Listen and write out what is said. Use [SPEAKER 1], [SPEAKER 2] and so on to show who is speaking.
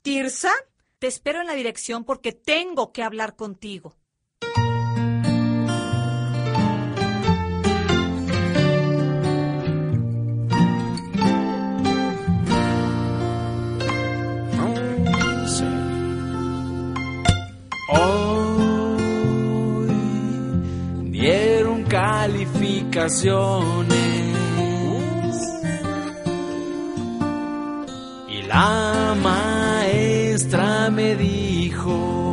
[SPEAKER 1] Tirsa, te espero en la dirección porque tengo que hablar contigo.
[SPEAKER 2] Hoy dieron calificaciones y la maestra me dijo: